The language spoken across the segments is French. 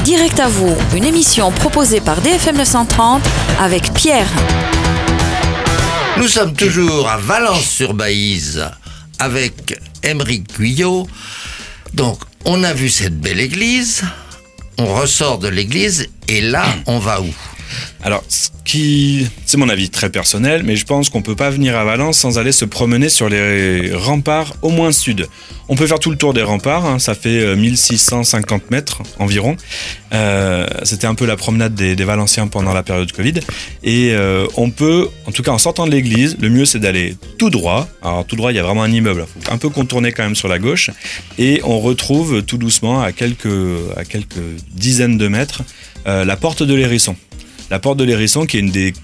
Direct à vous, une émission proposée par DFM 930 avec Pierre. Nous sommes toujours à Valence-sur-Baïse avec Aymeric Guyot. Donc, on a vu cette belle église, on ressort de l'église et là, on va où ? Alors, c'est mon avis très personnel, mais je pense qu'on peut pas venir à Valence sans aller se promener sur les remparts au moins sud. On peut faire tout le tour des remparts, ça fait 1650 mètres environ. C'était un peu la promenade des Valenciens pendant la période Covid. Et on peut, en tout cas en sortant de l'église, le mieux c'est d'aller tout droit. Alors tout droit, il y a vraiment un immeuble, il faut un peu contourner quand même sur la gauche. Et on retrouve tout doucement, à quelques dizaines de mètres, la porte de l'Hérisson. La porte de l'Hérisson, qui est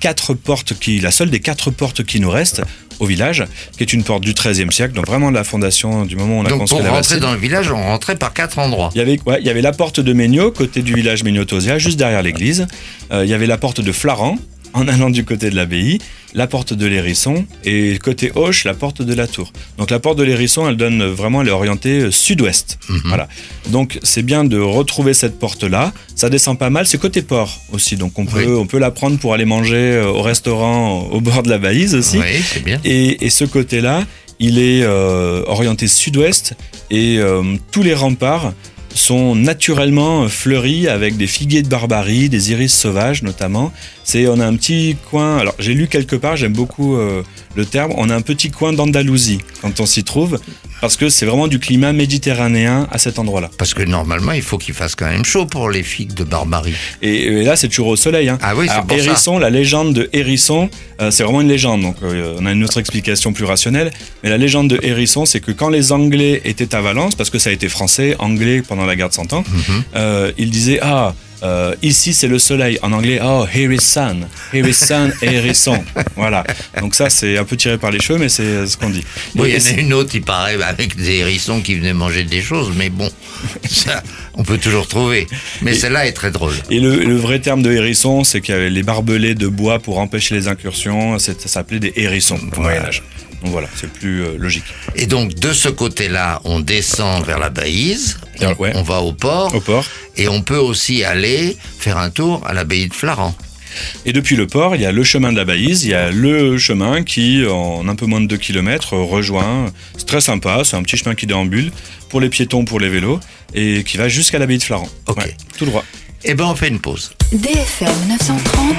la seule des 4 portes qui nous restent au village, qui est une porte du XIIIe siècle, donc vraiment de la fondation du moment où on a construit la Donc pour bastide. rentrer dans le village, on rentrait par 4 endroits. Il y avait la porte de Méniaux, côté du village Méniaux-Tausia, juste derrière l'église. Il y avait la porte de Flaran, en allant du côté de l'abbaye, la porte de l'Hérisson, et côté Auch, la porte de la Tour. Donc la porte de l'Hérisson, elle est orientée sud-ouest. Voilà. Donc c'est bien de retrouver cette porte-là. Ça descend pas mal, c'est côté port aussi, donc on peut la prendre pour aller manger au restaurant au bord de la Baïse aussi. Oui, c'est bien. Et ce côté-là, il est orienté sud-ouest, et tous les remparts sont naturellement fleuris avec des figuiers de barbarie, des iris sauvages notamment. On a un petit coin, alors j'ai lu quelque part, j'aime beaucoup le terme, on a un petit coin d'Andalousie quand on s'y trouve, parce que c'est vraiment du climat méditerranéen à cet endroit-là. Parce que normalement, il faut qu'il fasse quand même chaud pour les figues de barbarie. Et là, c'est toujours au soleil. Ah oui, c'est alors, pour Hérisson, la légende de Hérisson, c'est vraiment une légende, donc on a une autre explication plus rationnelle, mais la légende de Hérisson, c'est que quand les Anglais étaient à Valence, parce que ça a été français, anglais pendant la guerre de 100 ans, ils disaient « ici c'est le soleil ». En anglais, « Oh, here is sun et Hérisson ». Voilà. Donc ça, c'est un peu tiré par les cheveux, mais c'est ce qu'on dit. Bon, il y en a une autre, il paraît, avec des hérissons qui venaient manger des choses, mais bon, ça, on peut toujours trouver. Mais celle-là est très drôle. Et le vrai terme de hérisson, c'est qu'il y avait les barbelés de bois pour empêcher les incursions. Ça s'appelait des hérissons au Moyen-Âge. Donc voilà, c'est plus logique. Et donc, de ce côté-là, on descend vers la Baïse, on va au port. Au port. Et on peut aussi aller faire un tour à l'abbaye de Flaran. Et depuis le port, il y a le chemin de la Baïse, il y a le chemin qui, en un peu moins de 2 km, rejoint. C'est très sympa, c'est un petit chemin qui déambule pour les piétons, pour les vélos, et qui va jusqu'à l'abbaye de Flaran. Ok. Ouais, tout droit. Eh ben, on fait une pause. DFM 930,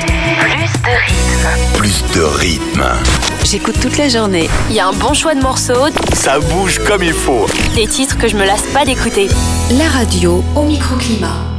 Plus de rythme. j'écoute toute la journée. Il y a un bon choix de morceaux, Ça bouge comme il faut. des titres que je me lasse pas d'écouter. La radio au microclimat.